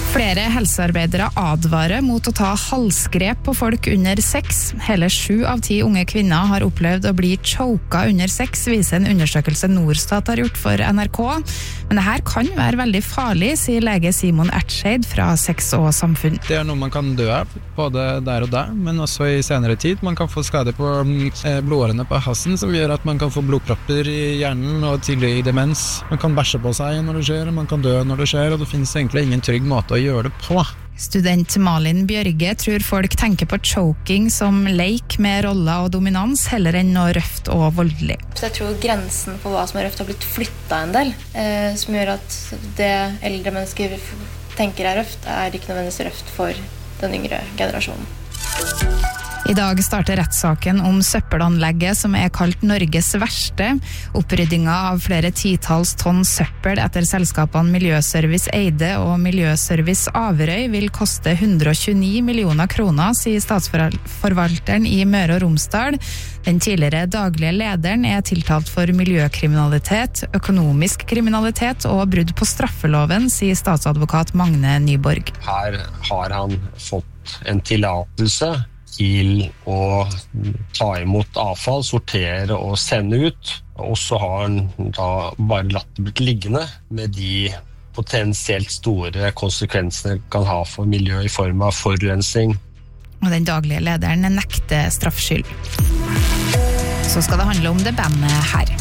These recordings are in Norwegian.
Flere helsearbeidere advarer mot å ta halsgrep på folk under 6. Hele 7 av 10 unge kvinner har opplevd å bli choka under 6, viser en undersøkelse Norstat har gjort for NRK. Men det her kan være veldig farlig, sier lege Simon Ertseid fra Sex og Samfunn. Det noe man kan dø av, både der og der, men også i senere tid. Man kan få skade på blodårene på halsen, som gjør at man kan få blodpropper i hjernen og tidlig demens. Man kan bæsje på seg når det skjer, man kan dø når det skjer, og det finnes egentlig ingen trygg måte å gjøre det på. Student Malin Bjørge tror folk tenker på choking som leik med roller og dominans, heller enn noe røft og voldelig. Så jeg tror grensen på hva som er røft har blitt flyttet en del, som gjør at det eldre mennesker tenker er røft, er ikke nødvendigvis røft for den yngre generasjonen. I dag starter rettssaken om søppelanlegget som er kalt Norges verste. Oppryddinga av flere titalls tonn søppel etter selskapene Miljøservice Eide og Miljøservice Averøy vil koste 129 millioner kroner, sier statsforvalteren i Møre og Romsdal. Den tidligere daglige lederen er tiltalt for miljøkriminalitet, økonomisk kriminalitet og brudd på straffeloven, sier statsadvokat Magne Nyborg. Her har han fått en tillatelse til å ta imot avfall, sortere og sende ut. Og så har han da bare latt det blitt liggende med de potensielt store konsekvensene det kan ha for miljøet i form av forurensning. Og den daglige lederen nekter straffskyld. Så skal det handle om det bandet her.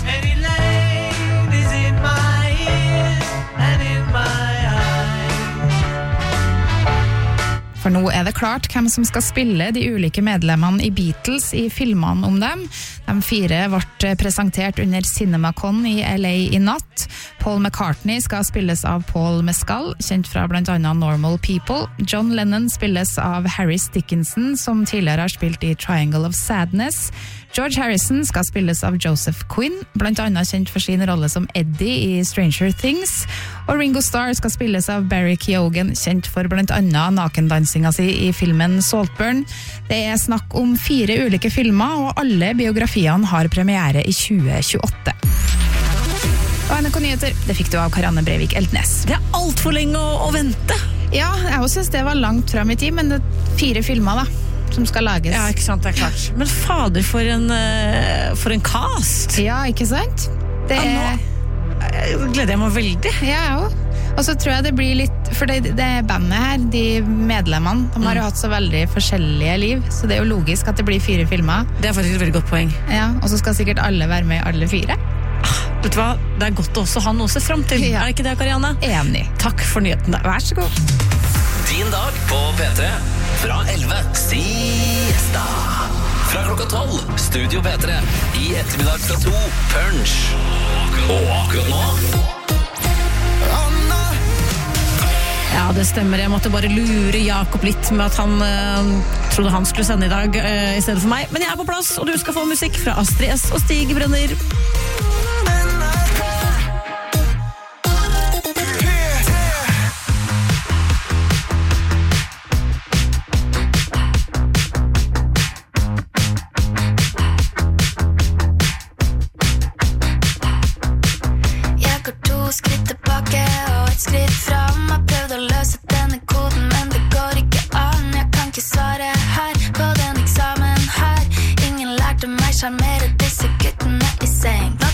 For nå er det klart hvem som skal spille de ulike medlemmene i Beatles i filmene om dem. De 4 ble presentert under CinemaCon i LA i natt. Paul McCartney skal spilles av Paul Mescal, kjent fra blant annet Normal People. John Lennon spilles av Harris Dickinson, som tidligere har spilt i Triangle of Sadness. George Harrison skal spilles av Joseph Quinn, blant annet kjent for sin rolle som Eddie i Stranger Things. Og Ringo Starr skal spilles av Barry Keoghan, kjent for blant annet nakendansinga si i filmen Saltburn. Det er snakk om 4 ulike filmer, og alle biografiene har premiere i 2028. Og NRK Nyheter, det fikk du av Karianne Breivik Eltnes. Det er alt for lenge å vente. Ja, jeg også synes det var langt frem i tid, men det er 4 filmer da, som skal lages. Ja, ikke sant, det er klart. Men fader, for en cast. Ja, ikke sant? Det gleder jeg meg veldig. Ja, og så tror jeg det blir litt, for det bandet her, de medlemmene, de har jo hatt så veldig forskjellige liv, så det er jo logisk at det blir 4 filmer. Det er faktisk et veldig godt poeng. Ja, og så skal sikkert alle være med i alle 4. Vet du hva? Det er godt å også ha noe å se frem til. Ja. Er det ikke det, Karianne? Enig. Takk for nyheten. Vær så god. Din dag på P3 fra 11. Siesta. Fra klokka 12. Studio P3. I ettermiddag fra 2. Punch. Og akkurat nå Ja, det stemmer. Jeg måtte bare lure Jakob litt med at han trodde han skulle sende i dag i stedet for meg. Men jeg er på plass, og du skal få musikk fra Astrid S og Stig Brenner. Sjarmere disse guttene i seng.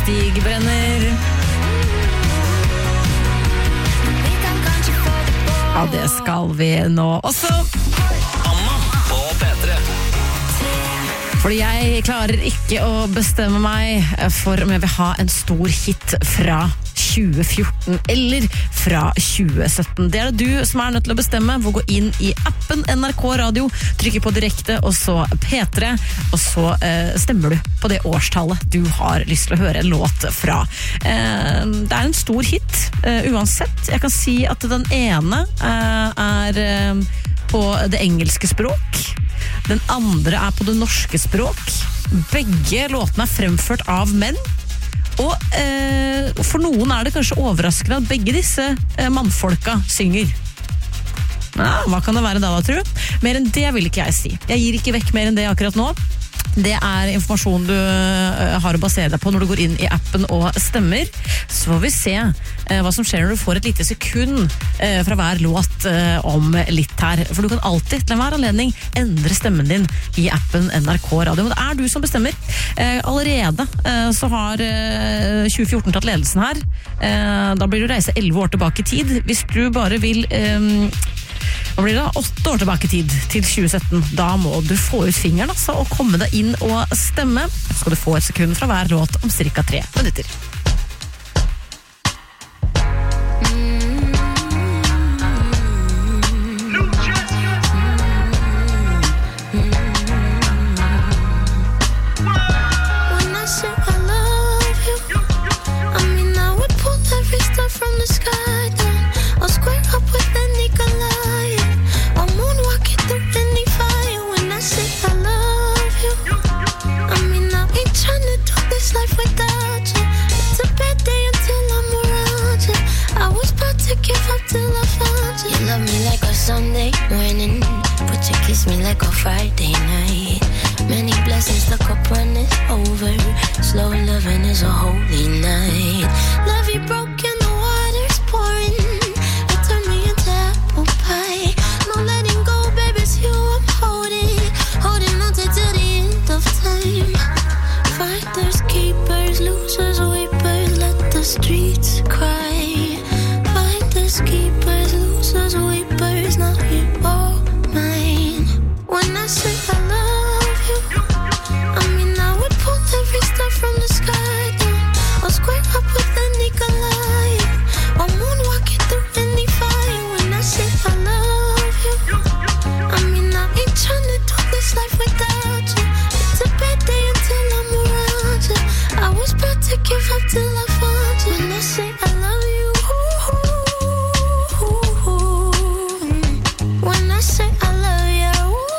Stig Brenner. Ja, det skal vi nå også. Anna på P3. Fordi jeg klarer ikke å bestemme meg for om jeg vil ha en stor hit fra 2014 eller fra 2017. Det det du som nødt til å bestemme. Hvor gå inn i appen NRK Radio, trykke på direkte, og så P3, og så stemmer du på det årstallet du har lyst til å høre en låt fra. Det en stor hit, uansett. Jeg kan si at den ene på det engelske språk. Den andre på det norske språk. Begge låtene fremført av menn. Og for noen det kanskje overraskende at begge disse mannfolka synger. Ja, hva kan det være da, tror du? Mer enn det vil ikke jeg si. Jeg gir ikke vekk mer enn det akkurat nå. Det informasjon du har å basere deg på når du går inn i appen og stemmer. Så får vi se hva som skjer når du får et lite sekund fra hver låt om litt her. For du kan alltid til enhver anledning endre stemmen din i appen NRK Radio. Men det du som bestemmer. Allerede så har 2014 tatt ledelsen her. Da blir du reise 11 år tilbake i tid. Hvis du bare vil... Hva blir det da? 8 år tilbake i tid til 2017. Da må du få ut fingeren altså, og komme deg inn og stemme. Så skal du få et sekund fra hver låt om cirka 3 minutter. Sunday morning, but you kiss me like a Friday night. Many blessings, the cup runneth over. Slow loving is a holy night. Love you broken, the water's pouring. You turn me into apple pie. No letting go, baby, it's you I'm holding on to till the end of time. Fighters, keepers, losers, weepers, let the streets cry. Fighters, keepers, losers, weepers, now you're all mine. When I say I love you, I mean I would pull every star from the sky down. I'll square up with any Goliath. I'll moonwalk it through any fire. When I say I love you, I mean I ain't tryna do this life without you. It's a bad day until I'm around you. I was about to give up till I found you. When I say I love you, when I say I love you,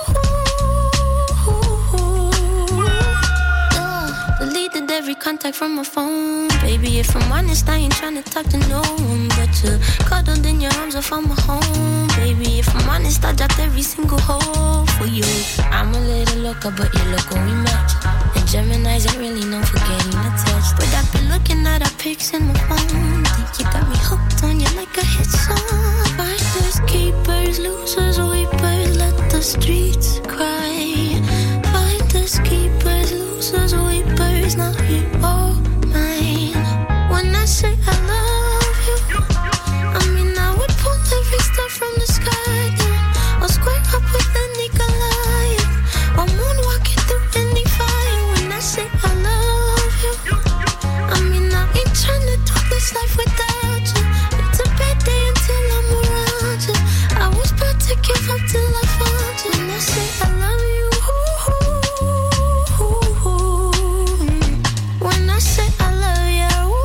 deleted every contact from my phone. Baby, if I'm honest, I ain't tryna talk to no one but you. Cuddled in your arms, I found my home. Baby, if I'm honest, I dropped every single hole for you. I'm a little loca, but you look when we match. And Gemini's ain't really known for getting attached. But I've been looking at our pics in my phone. Think you got me hooked on you like a hit song. Fighters, keepers, losers, weepers, let the streets cry. Fighters, keepers, losers, weepers, now you're all mine. When I say I love you, I mean I would pull every star from the sky down. I'll square up with any Goliath. I'll moonwalk it through any fire. When I say I love you, I mean I ain't tryna do this life without you. It's a bad day until I'm around you. I was about to give up till I found you. When I say I love you, when I say I love you,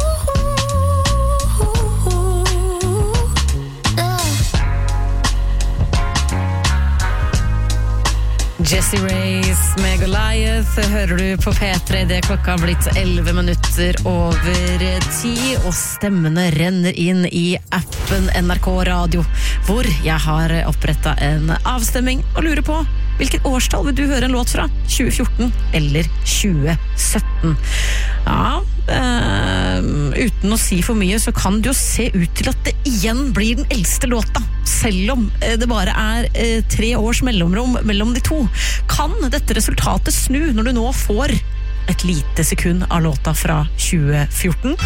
Jessie Reyes med Goliath hører du på P3. Det klokka har blitt 11 minutter over 10, og stemmene renner inn i appen NRK Radio, hvor jeg har opprettet en avstemming og lurer på hvilket årstall vil du høre en låt fra? 2014 eller 2017? Ja, uten å si for mye så kan det jo se ut til at det igjen blir den eldste låta, selv om det bare 3 års mellomrom mellom de to. Kan dette resultatet snu når du nå får et lite sekund av låta fra 2014.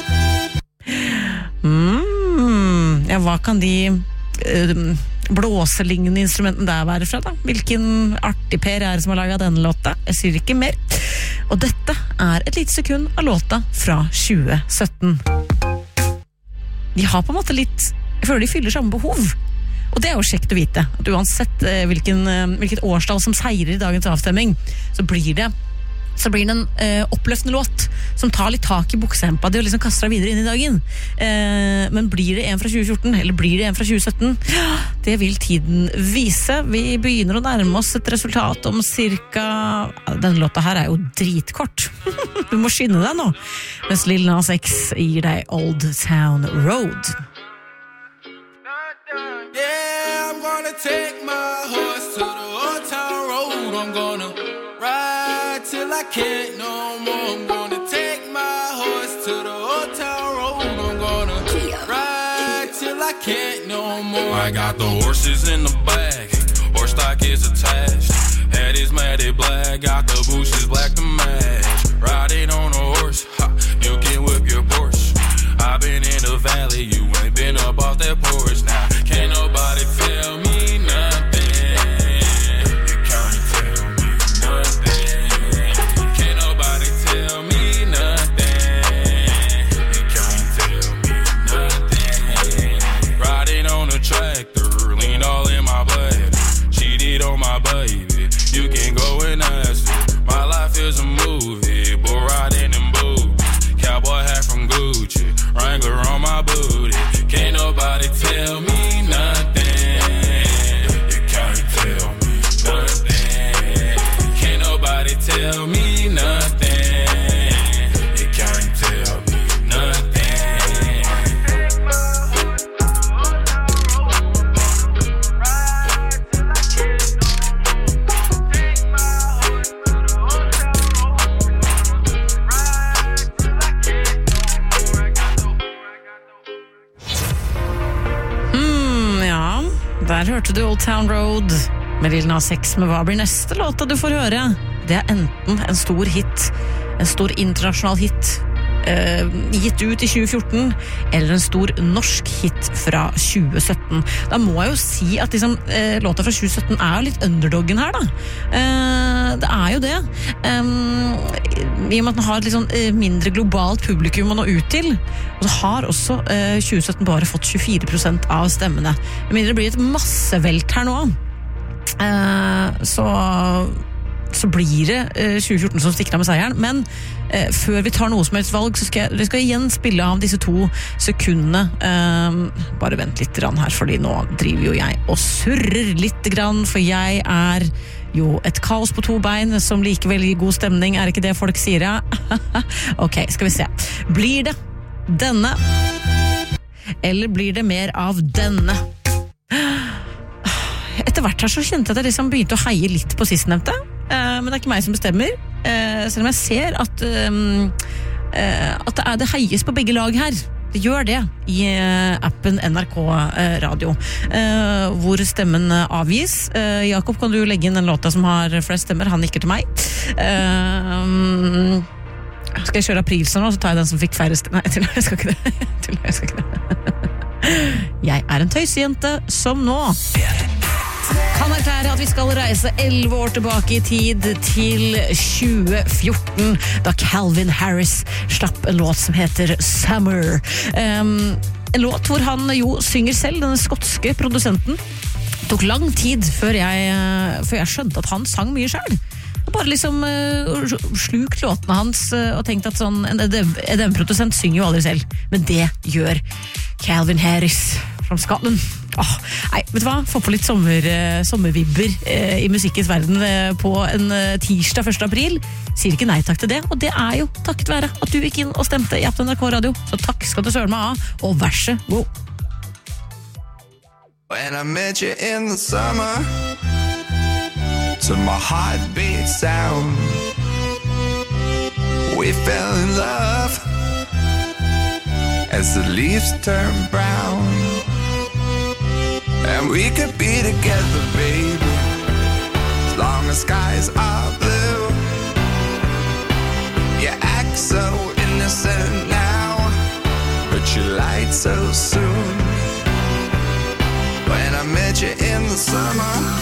Ja, hva kan de blåselignende instrumentene der være fra da? Hvilken artig Per er det som har laget denne låta? Jeg sier ikke mer. Og dette er et lite sekund av låta fra 2017. De har på en måte litt, jeg føler de fyller samme behov. Og det er jo kjekt å vite, at uansett hvilket årstall som seirer i dagens avstemming, så blir det en oppløftende låt som tar litt tak i buksehempa og liksom kaster deg videre inn i dagen. Men blir det en fra 2014, eller blir det en fra 2017? Det vil tiden vise. Vi begynner å nærme oss et resultat om cirka... Denne låta her er jo dritkort. Du må skynde deg nå. Mens Lil Nas X gir deg Old Town Road. Yeah, I'm gonna take my horse to the Old Town Road. I'm gonna ride till I can't no more. I'm gonna take my horse to the Old Town Road. I'm gonna ride till I can't no more. I got the horses in the bag, horse stock is attached. Head is matted black, got the bushes black to match. Riding on a horse, ha, you can whip your Porsche. I've been in the valley, you ain't been up off that porch. Now, can't nobody tell me nothing. You can't tell me nothing. Can't nobody tell me nothing. You can't tell me nothing. Riding on a tractor, lean all in my blood. Cheated on my baby, you can go and ask her. My life is a movie, bull riding in boots. Cowboy hat from Gucci, Wrangler on my booty. Can't nobody tell me nothing. You can't tell me nothing. Can't nobody tell me nothing. You can't tell me nothing. Der hørte du Old Town Road med Lil Nas X, men hva blir neste låta du får høre? Det er enten en stor hit, en stor internasjonal hit, gitt ut i 2014, eller en stor norsk hit fra 2017. Da må jeg jo si at liksom, låta fra 2017 er jo litt underdoggen her da. Det er jo det. I og med at den har et liksom, mindre globalt publikum å nå ut til, og så har også 2017 bare fått 24% av stemmene. Det mindre det blir et massevelt her nå. Så blir det 2014 som stikker av med seieren, men før vi tar noe som helst valg, så skal jeg igjen spille av disse 2 sekundene. Bare vent litt grann her, fordi nå driver jo jeg og surrer litt grann, for jeg er jo et kaos på 2 bein som likevel gir god stemning, er ikke det folk sier, ja? Ok, skal vi se. Blir det denne, eller blir det mer av denne? Etter hvert her så kjente jeg at jeg liksom begynte å heie litt på sistnevnte, men det er ikke meg som bestemmer, selv om jeg ser at det heies på begge lag her. Det gjør det i appen NRK Radio, hvor stemmen avgis. Jakob, kan du legge inn den låta som har flest stemmer? Han nikker til meg. Skal jeg kjøre aprilsen nå, så tar jeg den som fikk færre stemmer. Nei, jeg skal ikke det. Jeg er en tøysejente som nå kan erklære at vi skal reise 11 år tilbake i tid til 2014, da Calvin Harris slapp en låt som heter Summer. En låt hvor han jo synger selv, denne skotske produsenten. Det tok lang tid før jeg skjønte at han sang mye selv. Jeg bare liksom slukt låtene hans og tenkte at sånn, en EDM-produsent synger jo aldri selv, men det gjør Calvin Harris fra Scotland. Nei, vet du hva? Få på litt sommervibber i musikkens verden på en tirsdag 1. april. Sier ikke nei takk til det, og det er jo takket være at du gikk inn og stemte i appen NRK Radio. Så takk skal du søren meg av, og vær så god. When I met you in the summer, to my heartbeat sound, we fell in love as the leaves turn brown. And we could be together, baby, as long as skies are blue. soon. When I met you in the summer.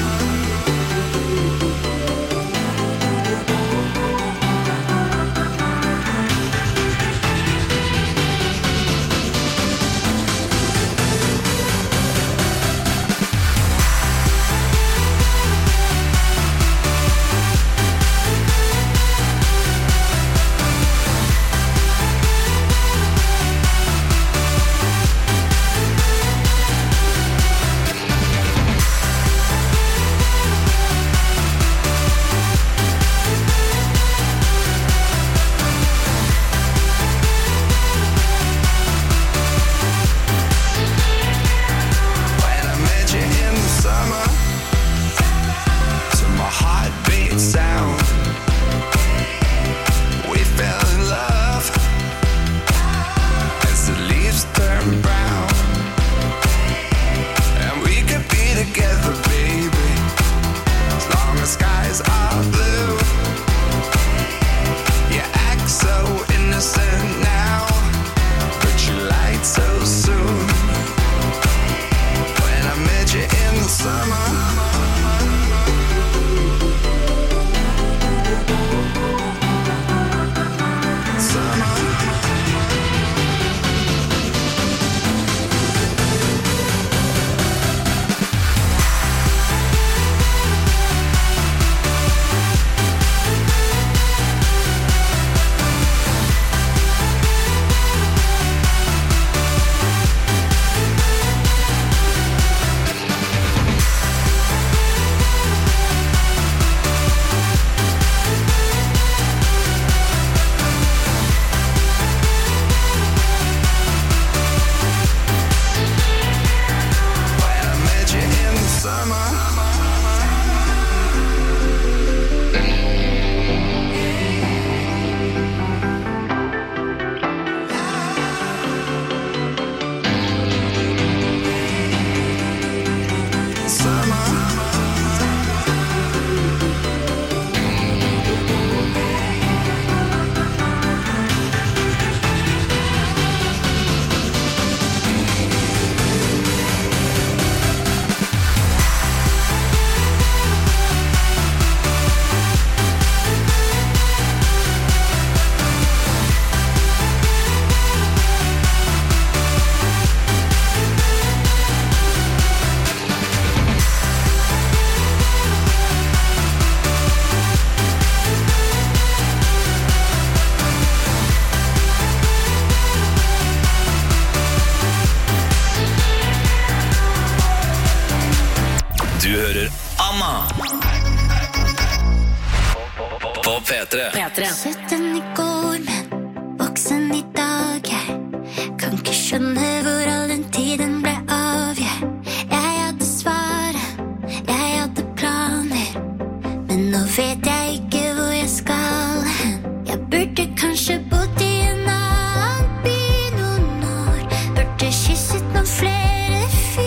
På P3. Sett den I går, men voksen I dag. Jeg kan ikke skjønne hvor all den tiden ble av. Jeg hadde svaret, jeg hadde planer, men nå vet jeg ikke hvor jeg skal hen. Jeg burde kanskje bodd I en annen by noen år, burde kysset noen flere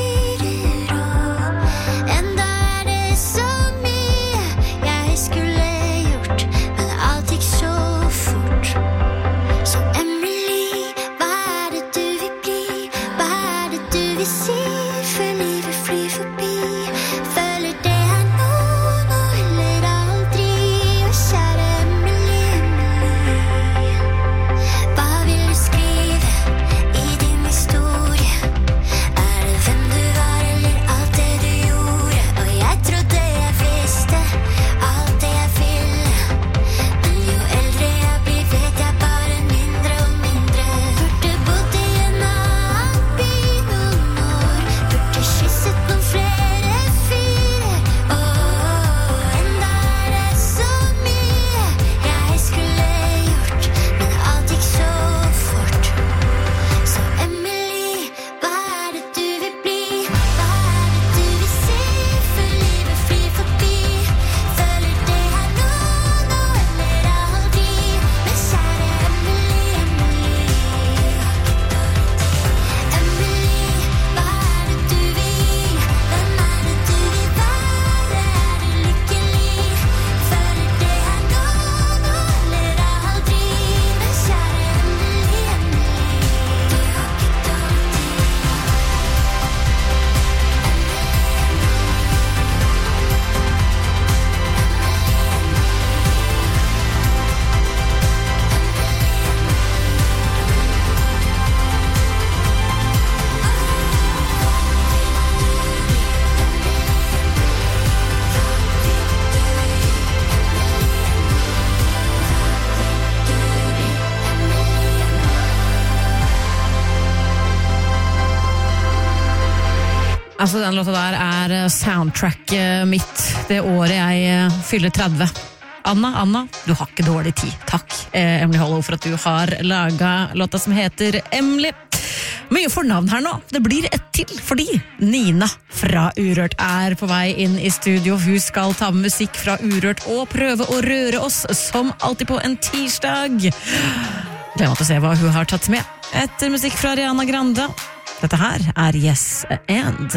fyrer, og enda det så mye jeg skulle gjort, men alt gikk så fort. Så Emily, hva det du vil bli? Hva det du vil si? For livet flyr forbi. Føler det nå eller aldri. Altså, den låta der soundtracket mitt det året jeg fyller 30. Anna, du har ikke dårlig tid. Takk, Emily Hollow, for at du har laget låta som heter Emily. Mye fornavn her nå. Det blir et til, fordi Nina fra Urørt på vei inn i studio. Hun skal ta med musikk fra Urørt og prøve å røre oss, som alltid på en tirsdag. Gleder meg til å se hva hun har tatt med. Etter musikk fra Ariana Grande. Dette her Yes and...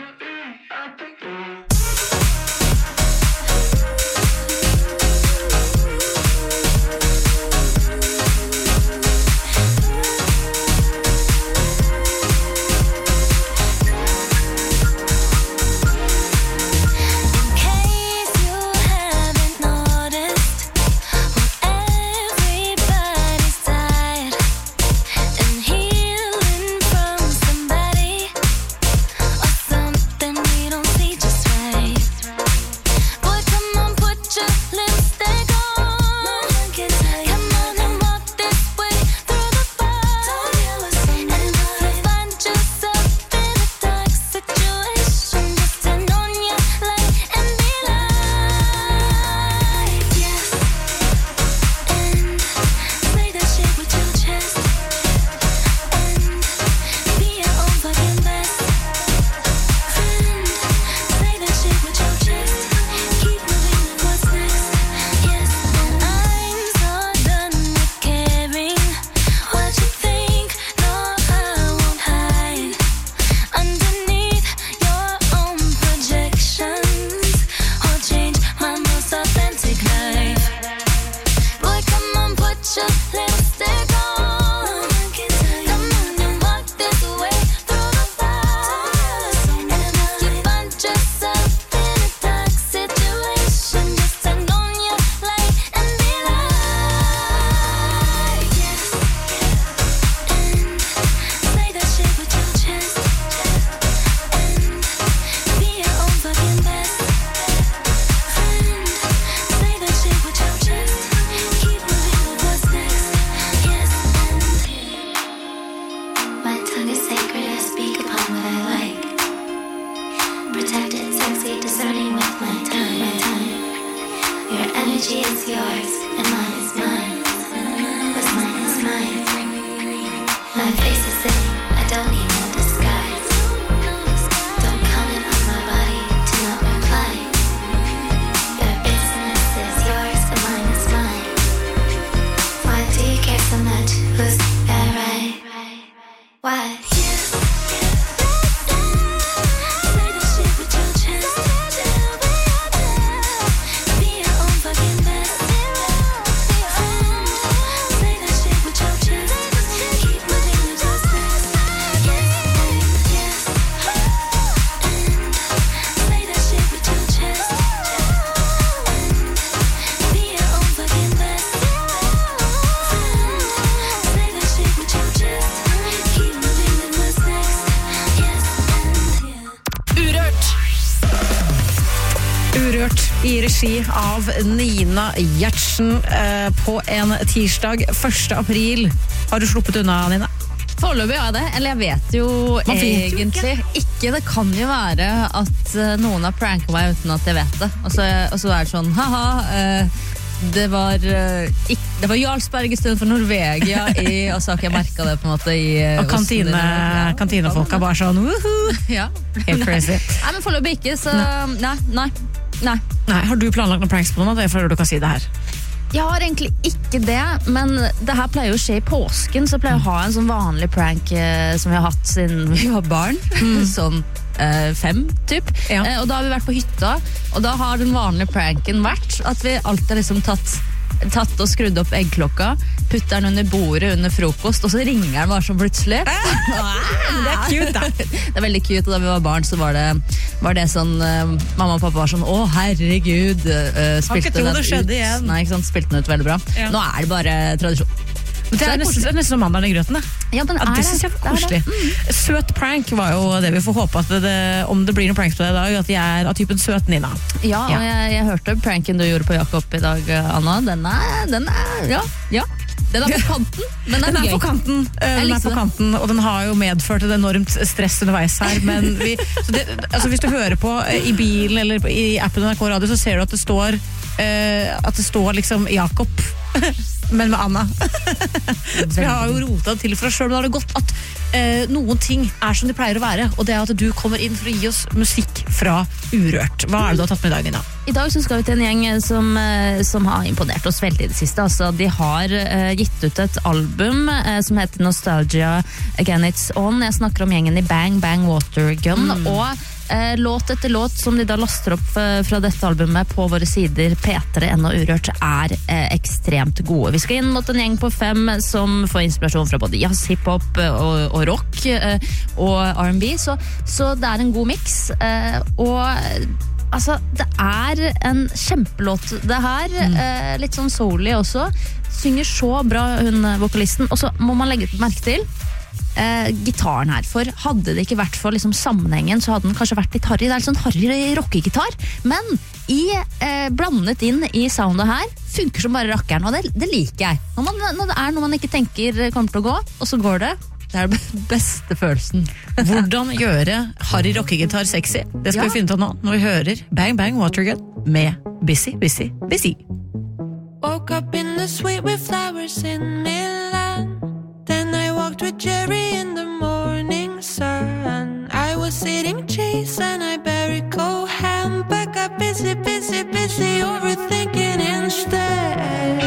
I regi av Nina Gjertsen på en tirsdag 1. april. Har du sluppet unna, Nina? Foreløpig det, eller jeg vet jo egentlig ikke. Det kan jo være at noen har pranket meg uten at jeg vet det. Og så det sånn, haha, det var Jarlsberg i stedet for Norvegia og så har ikke jeg merket det på en måte i og kantinefolka bare sånn ja. Helt crazy. Nei, men foreløpig ikke, så nei. Har du planlagt noen pranks på noen? Det før du kan si det her. Jeg har egentlig ikke det, men det her pleier å skje i påsken, så pleier jeg å ha en sånn vanlig prank som vi har hatt siden vi var barn, sånn 5 typ, og da har vi vært på hytta, og da har den vanlige pranken vært at vi alltid har liksom tatt og skrudd opp eggklokka, putter den under bordet under frokost, og så ringer den bare så plutselig. Det cute da. Det veldig cute, og da vi var barn så var det sånn, mamma og pappa var sånn, å herregud, spilte den ut. Nei, ikke sant, spilte den ut veldig bra. Nå det bare tradisjon. Det nesten som mandagen i grøten, Ja, men det synes jeg var koselig. Søt prank var jo det vi får håpe at om det blir noen pranks på det i dag, at de av typen søt Nina. Ja, og jeg hørte pranken du gjorde på Jakob i dag, Anna. Den ja. Den på kanten, men den gøy. På kanten, den på kanten, og den har jo medført et enormt stress underveis her, men hvis du hører på i bilen eller i appen NRK Radio, så ser du at det står liksom Jakob, men med Anna. Så vi har jo rotet til for oss selv, men da har det gått at noen ting som de pleier å være, og det at du kommer inn for å gi oss musikk fra Urørt. Hva det du har tatt med i dag, Nina? I dag så skal vi til en gjeng som har imponert oss veldig i det siste. Altså, de har gitt ut et album som heter Nostalgia Again It's On. Jeg snakker om gjengen i Bang Bang Watergun, og låt etter låt som de da laster opp fra dette albumet på våre sider P3 og Urørt ekstremt gode. Vi skal inn mot en gjeng på 5 som får inspirasjon fra både jazz, hiphop og rock og R&B, så det en god mix, og altså, det en kjempelåt det her, litt sånn soulig også, synger så bra hun vokalisten, og så må man legge merke til gitaren her, for hadde det ikke vært for liksom sammenhengen, så hadde den kanskje vært litt harry. Det litt sånn harry rockegitar, men blandet inn i soundet her, funker som bare rakkeren, og det liker jeg. Når det noe man ikke tenker kommer til å gå, og så går det. Det den beste følelsen. Hvordan gjøre harry rockegitar sexy? Det skal vi finne ut av nå, når vi hører Bang Bang Watergun med Busy, Busy, Busy. Woke up in the suite with flowers in Milan. Then I walked with Jerry in the morning sun. I was eating cheese and I buried Coham. But got busy, busy, busy overthinking instead.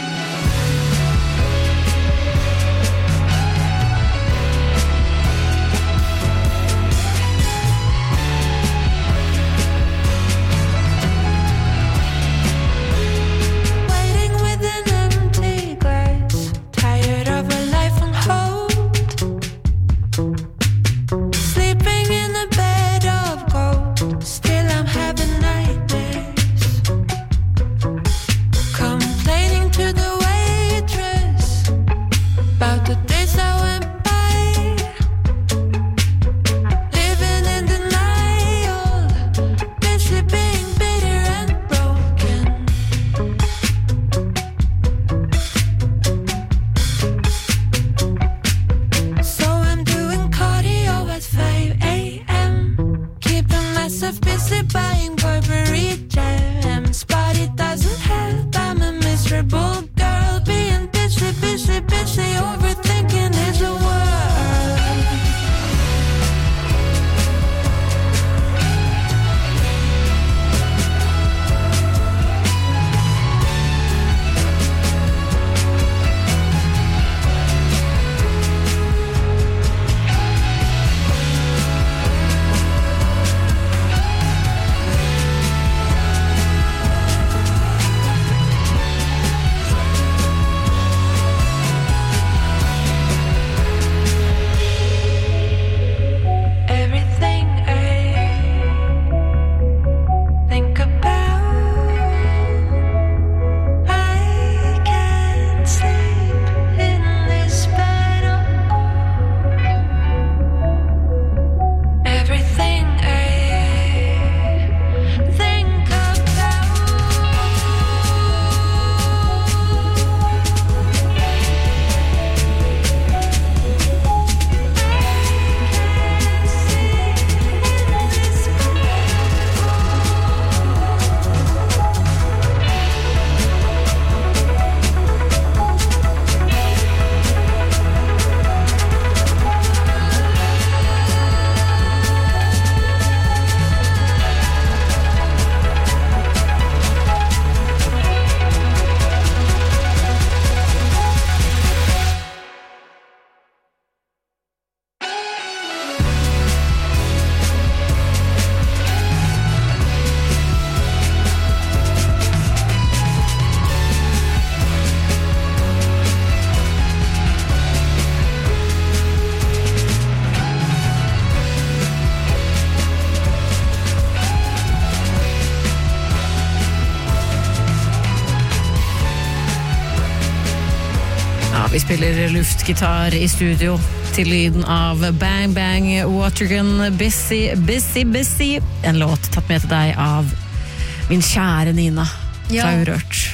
Vi spiller luftgitar i studio til lyden av Bang Bang Watergun, Busy, Busy, Busy. En låt tatt med til deg av min kjære Nina fra Urørt.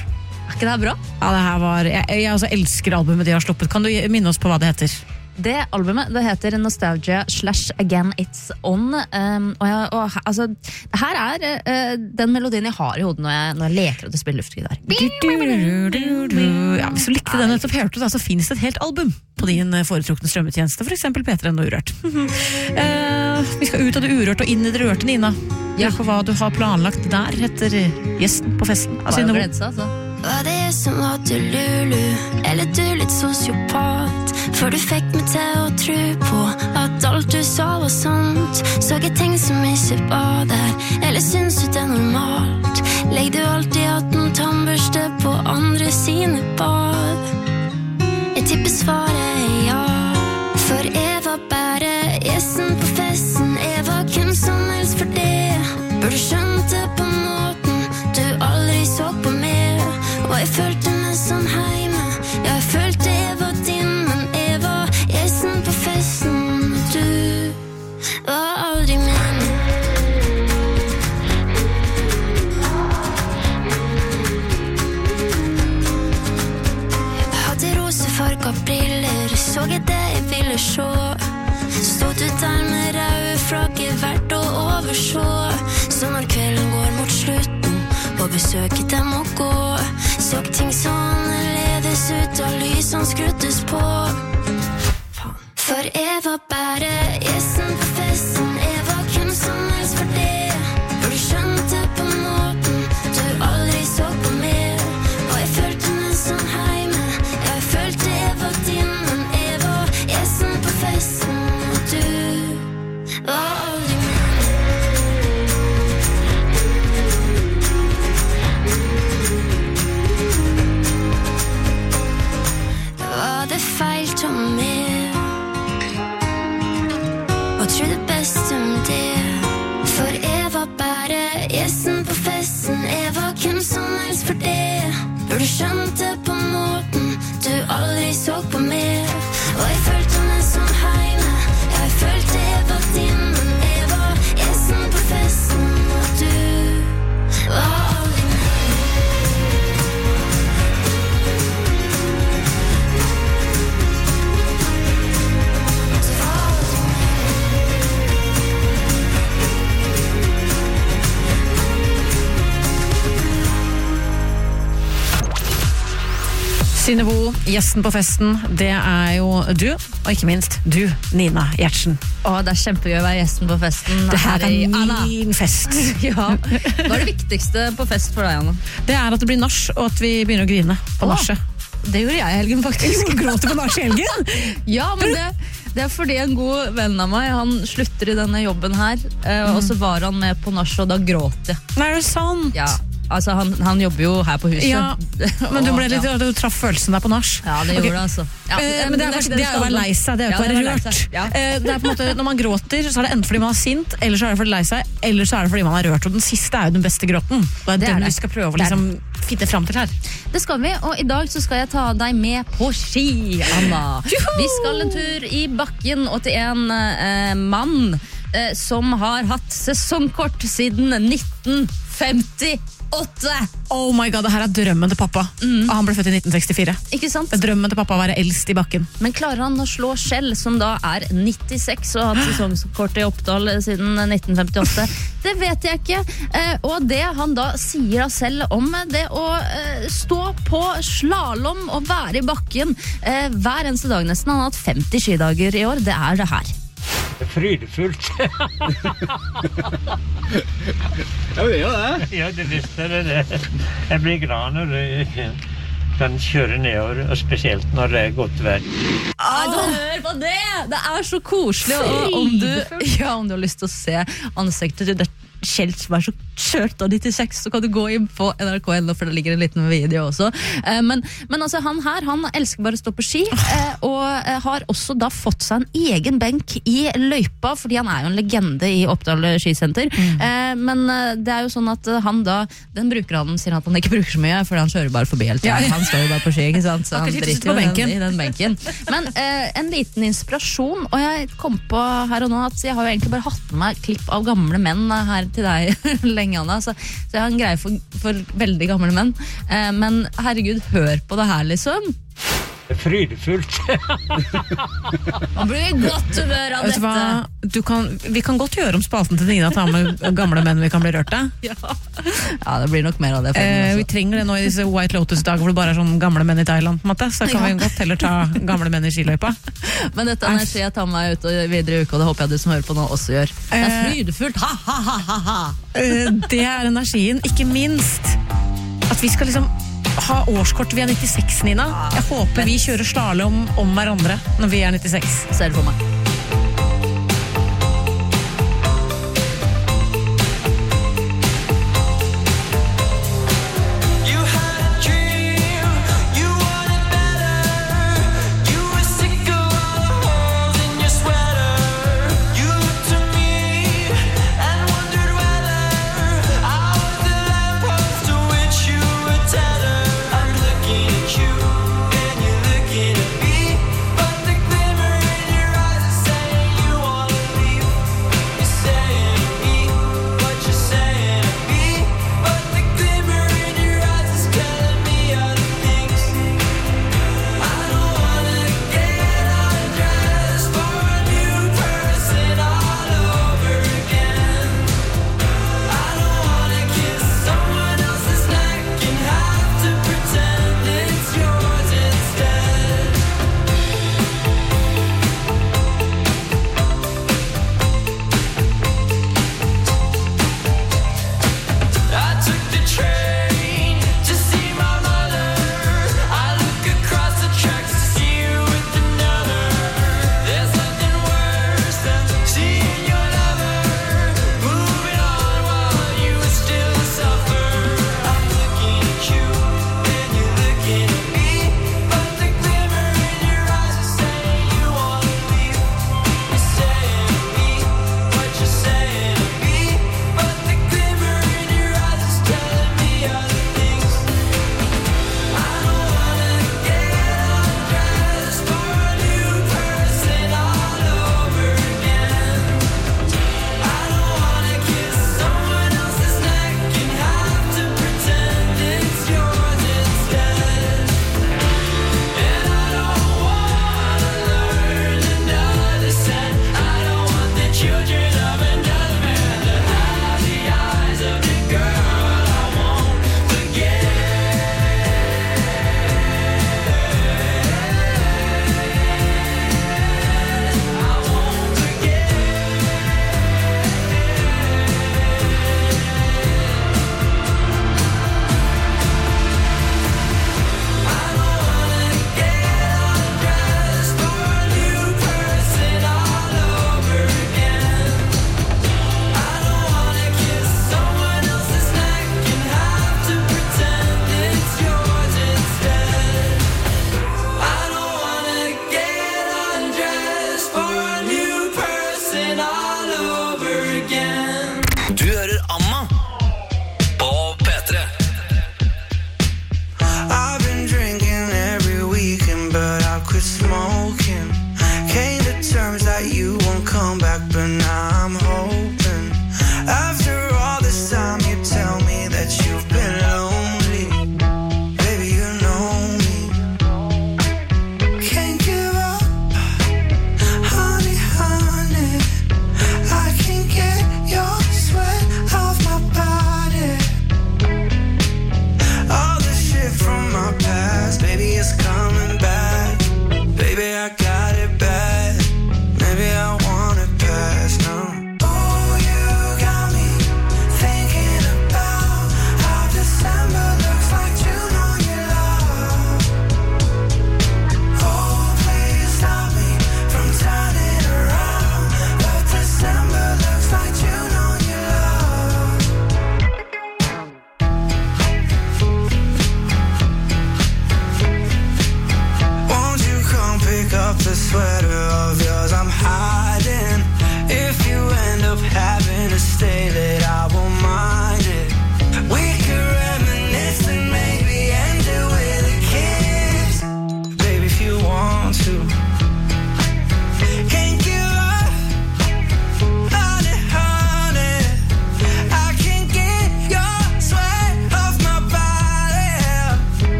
Er ikke det bra? Ja, det her var jeg også elsker albumet de har sluppet. Kan du minne oss på hva det heter? Det albumet det heter Nostalgia / Again It's On. Altså, det her er den melodien jeg har i hodet når jeg leker at jeg spiller luftgitar. Ja, hvis du likte den nettopp hørte du, så finnes det et helt album på din foretrukne strømmetjeneste, for eksempel P3 og Urørt. Vi skal ut av det urørt og inn i det rørte, Nina. Hør på hva du har planlagt der, heter gjesten på festen. Bare å glede seg, altså. Var det som var du Lulu, eller du litt sosiopat? For du fikk meg til å tro på at alt du sa var sant. Så jeg ting som ikke var der, eller syns du det er normalt? Legg du alltid at en tannbørste på andre sine bad? Jeg tipper svaret er ja, for jeg var bare gjesten på festen. Jeg var hvem som helst for det. Burde skjønt det på måten du aldri så på meg. Og jeg følte meg som heime. Ja, jeg følte jeg var din, men jeg var gjesten på festen. Du var aldri min. Jeg hadde rosefarga briller, så jeg det jeg ville se. Stod du der med røde flagget verdt å overså. Så når kvelden går mot slutten og besøket dem må gå, så ting så annerledes ut og lysene skruddes på. For jeg var bare gjesten på festen. Jeg var hvem som helst for det. For du skjønte på måten du aldri så på meg. Og jeg følte meg som heime. Ja, jeg følte jeg var din, men jeg var gjesten på festen. Og du var aldri min. Var det feil til meg og tro det beste om det? For jeg var bare gjesten på festen. Jeg var hvem som helst for det. For du skjønte på måten du aldri så på meg. Og jeg følte meg som heime. Ja, jeg følte jeg var din, men jeg var gjesten på festen. Og du var aldri min. Synnøve, gjesten på festen, det er jo du, og ikke minst du, Nina Gjertsen. Det er kjempegøy å være gjesten på festen. Det her er min fest. Ja. Hva er det viktigste på fest for deg, Anna? Det er at det blir nach, og at vi begynner å grine på nachet. Det gjorde jeg i helgen, faktisk. Gråter på nach i helgen? Ja, men det er fordi en god venn av meg, han slutter i denne jobben her, og så var han med på nach, og da gråt jeg. Nei, er det sant? Ja. Altså, han jobber jo her på huset. Ja, men du traff følelsen der på nach. Ja, det gjorde det, altså. Ja, men det er å være lei seg, det er jo ikke å være rørt. Ja. Det er på en måte, når man gråter, så er det enten fordi man er sint, eller så er det fordi lei seg, eller så er det fordi man er rørt. Og den siste er jo den beste gråten. Og det er den vi skal prøve å liksom finne frem til her. Det skal vi, og i dag så skal jeg ta deg med på ski, Anna. Vi skal en tur i bakken og til en mann som har hatt sesongkort siden 1958. Oh my god, det her er drømmen til pappa. Han ble født i 1964. Ikke sant? Drømmen til pappa å være eldst i bakken. Men klarer han å slå Skjell, som da er 96 og har hatt sesongkort i Oppdal siden 1958? Det vet jeg ikke. Og det han da sier selv om det å stå på slalom og være i bakken hver eneste dag nesten. Han har hatt 50 skidager i år. Det er det her. Frydefullt. Ja, det gjør det. Ja, det visste det. Jeg blir glad når jeg kan kjøre nedover, og spesielt når det er godt vær. Hør på det! Det er så koselig. Og om du har lyst til å se ansiktet til det Kjell som er så kjørt av 96, så kan du gå inn på NRK.no, for det ligger en liten video også. Men altså, han elsker bare å stå på ski, og har også da fått seg en egen benk i løypa, fordi han er jo en legende i Oppdal skisenter. Men det er jo sånn at han da, den bruker han, sier at han ikke bruker så mye, fordi han kjører bare forbi helt. Han står jo der på ski, ikke sant? Så han driter jo i den benken. Men en liten inspirasjon, og jeg kom på her og nå at jeg har jo egentlig bare hatt med meg klipp av gamle menn her til deg lenge, Anna. Så jeg har en greie for veldig gamle menn. Men herregud, hør på det her, liksom. Det frydefullt. Man blir godt humør av dette. Vi kan godt gjøre om spalten til Nina ta med gamle menn vi kan bli rørt av. Ja, det blir nok mer av det. Vi trenger det nå i disse White Lotus-dager hvor det bare sånn gamle menn i Thailand, på en måte. Så kan vi godt heller ta gamle menn i skiløypa. Men dette er energi jeg tar meg ut videre i uka, og det håper jeg du som hører på nå også gjør. Det er frydefullt, ha-ha-ha-ha-ha. Det er energien, ikke minst at vi skal liksom ha årskort. Vi er 96, Nina. Jeg håper vi kjører slalom om hverandre når vi er 96. Ser det for meg.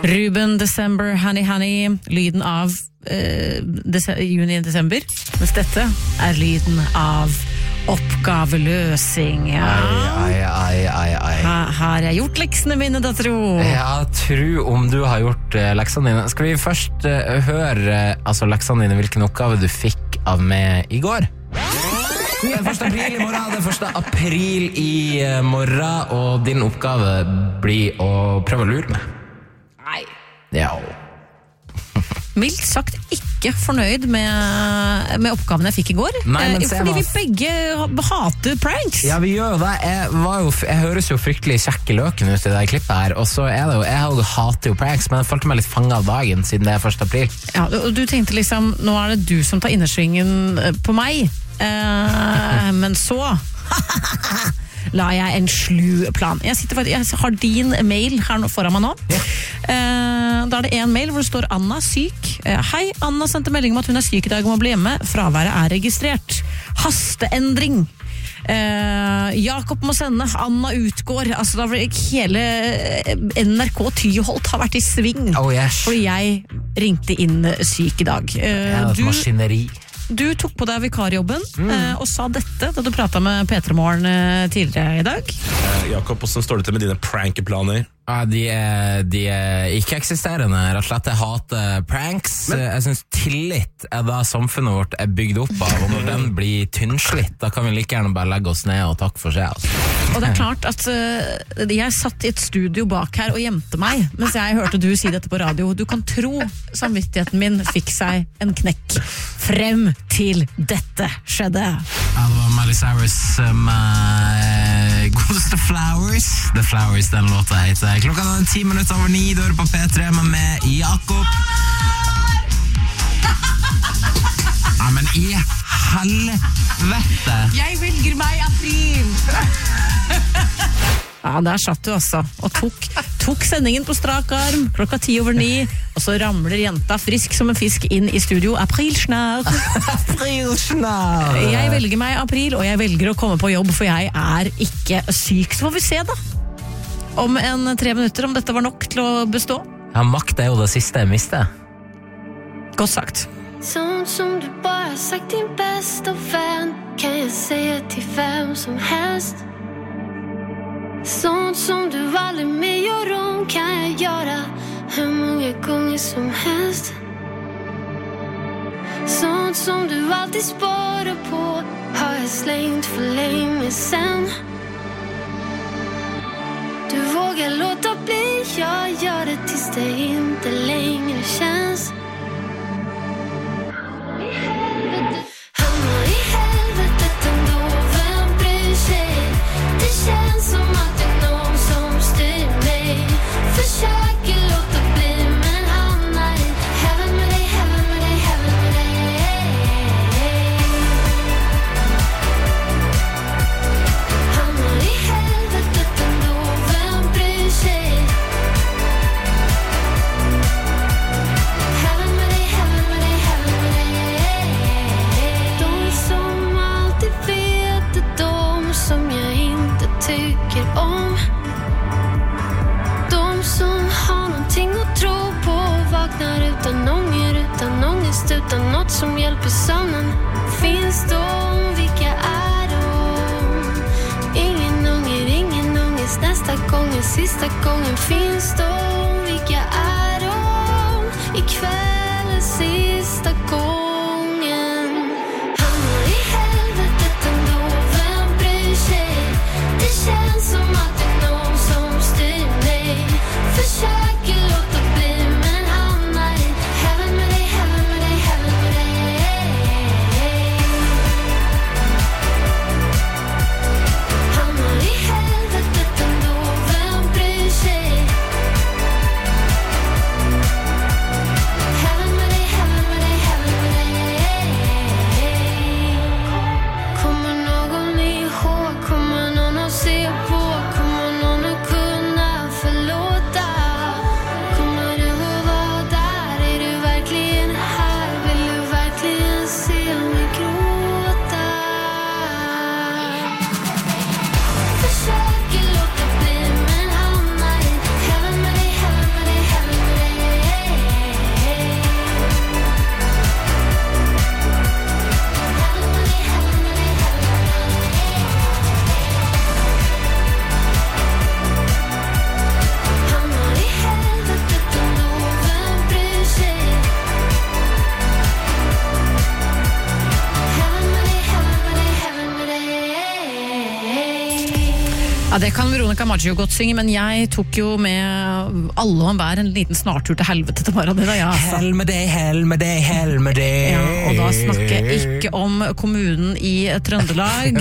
Ruben, December, Honey Honey, lyden av juni-desember, mens dette lyden av oppgaveløsing. Har jeg gjort leksene mine, da, tro? Ja, tro om du har gjort leksene dine. Skal vi først høre leksene dine, hvilken oppgave du fikk av meg i går? Det 1. april i morgen, det 1. april i morgen, og din oppgave blir å prøve å lure meg. Nei. Ja. Mildt sagt ikke fornøyd med oppgaven jeg fikk i går. Nei, fordi vi begge hater pranks. Ja, vi gjør jo det. Jeg høres jo fryktelig kjekk i løken ut i det klippet her, og så det jo, jeg hater jo pranks, men jeg følte meg litt fanget av dagen siden det 1. april. Ja, og du tenkte liksom, nå det du som tar innersvingen på meg, men så la jeg en slu plan. Jeg har din mail her foran meg nå. Da det en mail hvor det står Anna syk. Hei, Anna sendte melding om at hun syk i dag og må bli hjemme. Fraværet registrert. Hasteendring. Jakob må sende, Anna utgår. Da hele NRK Tyholt har vært i sving. Fordi jeg ringte inn syk i dag. Maskineri. Du tok på deg vikarjobben og sa dette da du pratet med P3 Morgen tidligere i dag. Jakob, hvordan står det til med dine prankeplaner? De ikke eksisterende, rett og slett. Jeg hater pranks. Jeg synes tillit det samfunnet vårt bygd opp av, og når den blir tynnslitt, da kan vi like gjerne bare legge oss ned og takk for seg. Og det klart at jeg satt i et studio bak her og gjemte meg mens jeg hørte du si dette på radio. Du kan tro samvittigheten min fikk seg en knekk frem til dette skjedde. Ja, det var Miley Cyrus med godeste Flowers. The Flowers, den låta heter. Klokka 10 minutter over 9, du hører på P3 med Jakob. Ja, men i helvete. Jeg velger meg april. Ja, der satt du altså og tok sendingen på strak arm klokka 10 over 9, og så ramler jenta frisk som en fisk inn i studio. Aprilsnær. Aprilsnær. Jeg velger meg april, og jeg velger å komme på jobb, for jeg ikke syk. Så får vi se da, om 3 minutter, om dette var nok til å bestå. Ja, makt jo det siste jeg mister. Godt sagt. Sånt som du bara sagt din bästa vän kan jag säga till vem som helst. Sånt som du aldrig mer gör om kan jag göra hur många gånger som helst. Sånt som du alltid sparar på har jag slängt för länge sen. Du vågar låta bli, jag gör det tills det inte längre känns. Hamnar i helvetet ändå, vem bryr sig? Det känns som att det någon som styr mig. Försöker låta bli, men hamnar i heaven med dig, heaven med dig, heaven med dig. Hamnar i helvetet ändå, vem bryr sig? Heaven med dig, heaven med dig, heaven med dig. De som alltid vet är de som jag inte tycker om. De som har någonting att tro på, vaknar utan ånger, utan ångest, utan något som hjälper sömnen. Finns de, vilka de? Ingen ångest, nästa gången, sista gången. Finns de, vilka de? Ikväll sista gången. Hamnar i helvetet ändå, vem bryr sig? Det känns som att det någon som styr mig. Försöker låta bli, men hamnar i heaven med dig, heaven med dig, heaven med dig. Hamnar i helvetet ändå, vem bryr sig? Heaven med dig, heaven med dig, heaven med dig. Kommer någon ihåg, kommer någon att se på, kommer Ja, det kan Veronica Maggio godt synge, men jeg tok jo med alle og hver en liten snartur til helvete til morgenen da, ja. Hell med deg, hell med deg, hell med deg. Ja, og da snakker jeg ikke om kommunen i Trøndelag,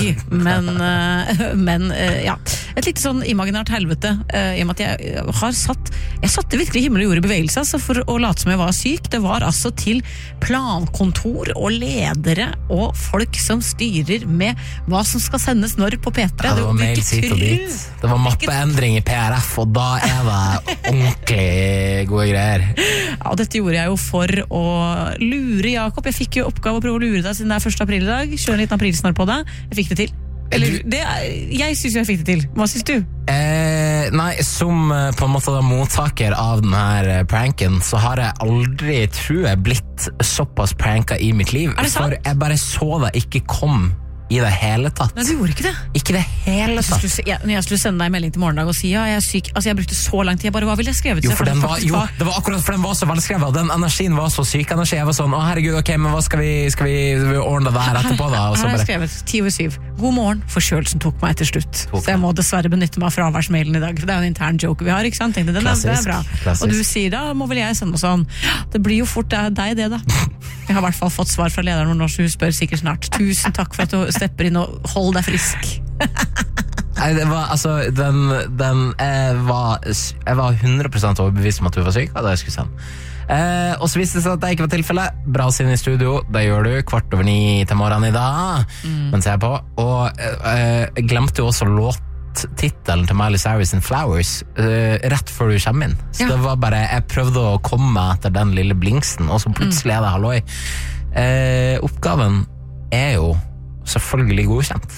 men ja, et litt sånn imaginært helvete, i og med at jeg satte virkelig himmel og jord i bevegelse, altså, for å late som jeg var syk. Det var altså til plankontor og ledere og folk som styrer med hva som skal sendes når på P3. Ja, det var mail hit og dit. Det var mappeendring i PRF, og da det ordentlig gode greier. Ja, og dette gjorde jeg jo for å lure Jakob. Jeg fikk jo oppgave å prøve å lure deg siden det 1. april i dag. Kjøre en liten aprilsnarr på deg. Jeg fikk det til. Jeg synes jeg fikk det til. Hva synes du? Nei, som på en måte da mottaker av denne pranken, så har jeg aldri, tror jeg, blitt såpass pranka i mitt liv. Er det sant? For jeg bare så det ikke kom i det hele tatt. Nei, du gjorde ikke det. Ikke det hele tatt. Når jeg skulle sende deg en melding til morgendag og si ja, jeg syk, altså jeg brukte så lang tid, jeg bare, hva ville jeg skrevet? Jo, det var akkurat, for den var så velskrevet, og den energien var så syk energi. Jeg var sånn, å herregud, ok, men hva skal vi ordne det der etterpå da? Og så her har jeg skrevet 10:07. God morgen, forkjølelsen tok meg til slutt. Så jeg må dessverre benytte meg av fraværsmailen i dag, for det jo en intern joke vi har, ikke sant? Tenkte, det er bra. Klassisk. Og du sier da, må vel jeg sende noe sånn, det blir jo fort deg det da. Jeg har i hvert fall fått svar fra lederen når hun spør sikkert snart. Tusen takk for at du stepper inn og hold deg frisk. Nei, det var, altså, jeg var 100% overbevist om at du var syk, og det jeg skulle sende. Og så viste det seg at det ikke var tilfellet. Bra siden i studio, det gjør du 8:15 til morgenen i dag, mens jeg på. Og jeg glemte jo også låttitelen til Miley Cyrus in Flowers rett før du kommer inn. Så det var bare, jeg prøvde å komme meg etter den lille blingsen, og så plutselig det halloi. Oppgaven jo selvfølgelig godkjent.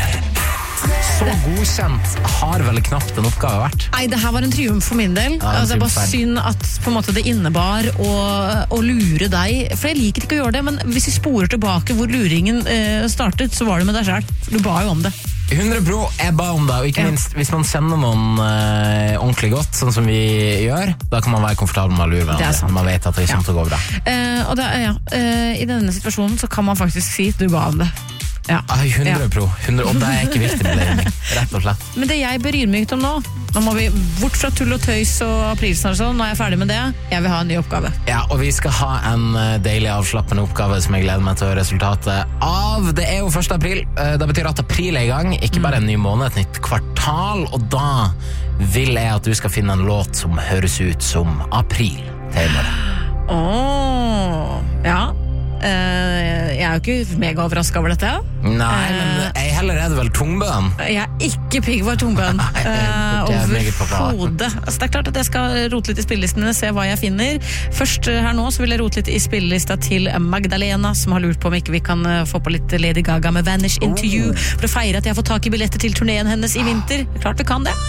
Så godkjent har vel knapt en oppgave vært. Nei, det her var en triumf for min del. Det er bare synd at på en måte det innebar å lure deg, for jeg liker ikke å gjøre det, men hvis vi sporer tilbake hvor luringen startet, så var det med deg selv. Du ba jo om det. 100%, jeg ba om det, og ikke minst hvis man kjenner noen ordentlig godt, sånn som vi gjør, da kan man være komfortabel med å lure hverandre. Man vet at det kommer til å gå bra. Og i denne situasjonen så kan man faktisk si at du ba om det. Ja. 100%, og det ikke viktig med det, rett og slett. Men det jeg bør ydmykt om nå må vi bort fra tull og tøys og aprilsnarr og sånn, nå jeg ferdig med det, jeg vil ha en ny oppgave. Ja, og vi skal ha en deilig avslappende oppgave som jeg gleder meg til å høre resultatet av. Det jo 1. april, det betyr at april i gang, ikke bare en ny måned, et nytt kvartal, og da vil jeg at du skal finne en låt som høres ut som april til i morgen. Ja. Jeg jo ikke mega overrasket over dette. Nei, men jeg heller det vel tungbøen. Jeg ikke pigg for tungbøen. Overhodet. Altså, det klart at jeg skal rote litt i spillelisten min, se hva jeg finner. Først her nå så vil jeg rote litt i spillelista til Magdalena, som har lurt på om ikke vi kan få på litt Lady Gaga med Vanish Into You, for å feire at jeg har fått tak i billetter til turneen hennes i vinter. Klart vi kan det.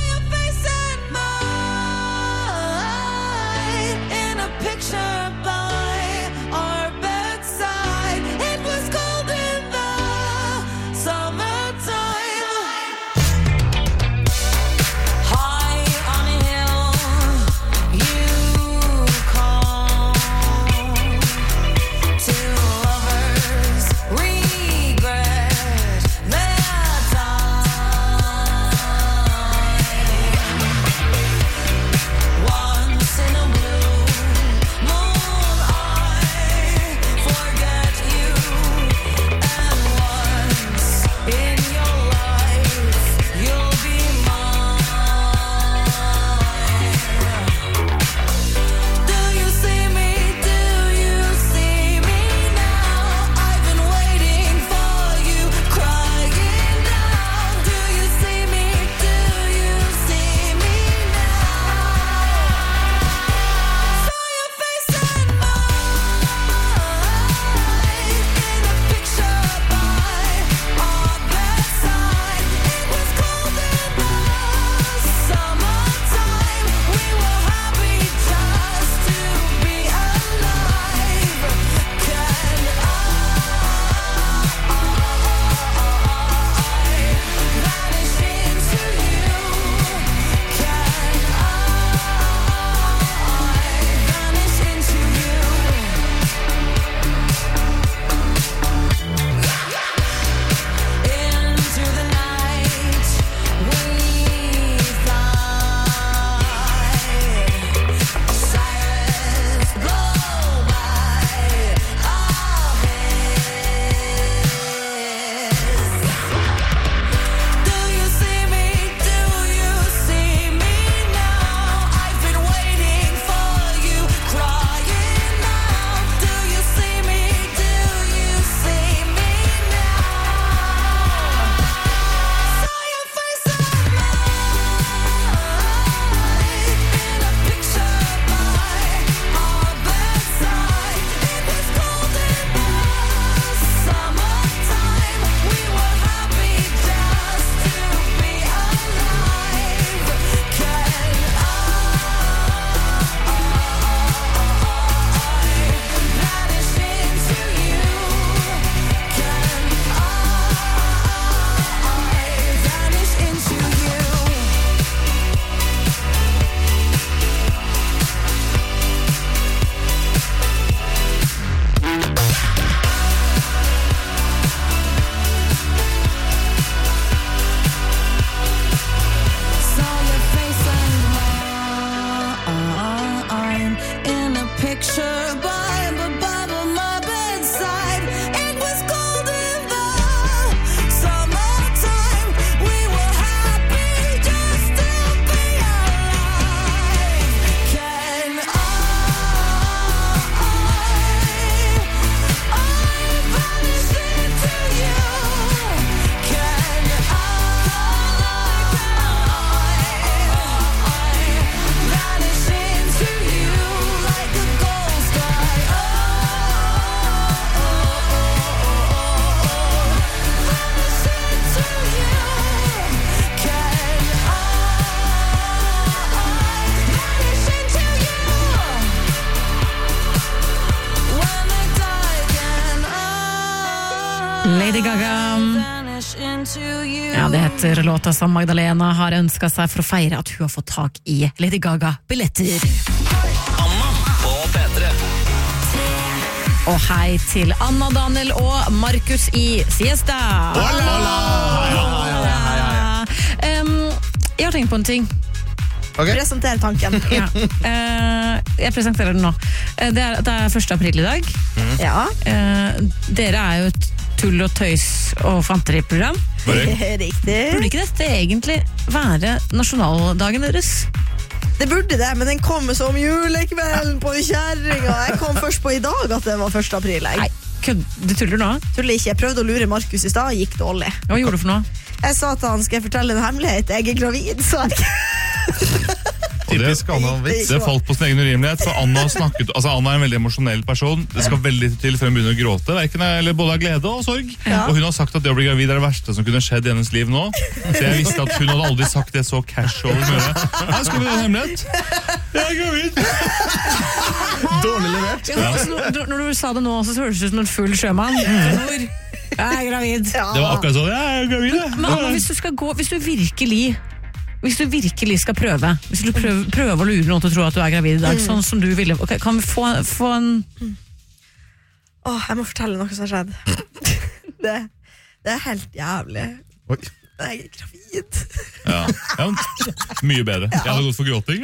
det heter låta som Magdalena har ønsket seg for å feire at hun har fått tak i Lady Gaga-billetter. Anna på P3. Og hei til Anna, Daniel og Markus i Siesta. Jeg har tenkt på en ting. Okay. Presenter tanken. Ja. Jeg presenterer den nå. Det er 1. april i dag. Ja. Dere er jo et tull og tøys og fanteri-program. Riktig. Burde ikke dette egentlig være nasjonaldagen deres? Det burde det, men den kom som julekvelden på kjæringa. Jeg kom først på i dag at det var 1. april. Nei, du tuller nå? Tuller ikke. Jeg prøvde å lure Markus i stad, gikk dårlig. Hva gjorde du for noe? Jeg sa til han, skal jeg fortelle en hemmelighet? Jeg er gravid, sa jeg. Typisk Anna-vits. Det falt på sin egen urimelighet, for Anna er en veldig emosjonell person. Det skal veldig lite til før hun begynner å gråte, eller både av glede og sorg. Ja. Og hun har sagt at det å bli gravid er det verste som kunne skjedd i hennes liv nå. Så jeg visste at hun hadde aldri sagt det så casual. Her skal vi ha en hemmelighet. Jeg er gravid. Dårlig levert. Ja, når du sa det nå, så høres det ut som en full sjømann. Jeg er gravid. Det var akkurat sånn, jeg er gravid. Men Anna, hvis du virkelig skal prøve, hvis du prøver å lure noen til å tro at du er gravid i dag, sånn som du ville, okay, kan vi få en... Jeg må fortelle noe som har skjedd. Det er helt jævlig. Oi. Jeg er gravid. Ja, mye bedre. Jeg hadde gått for gråting.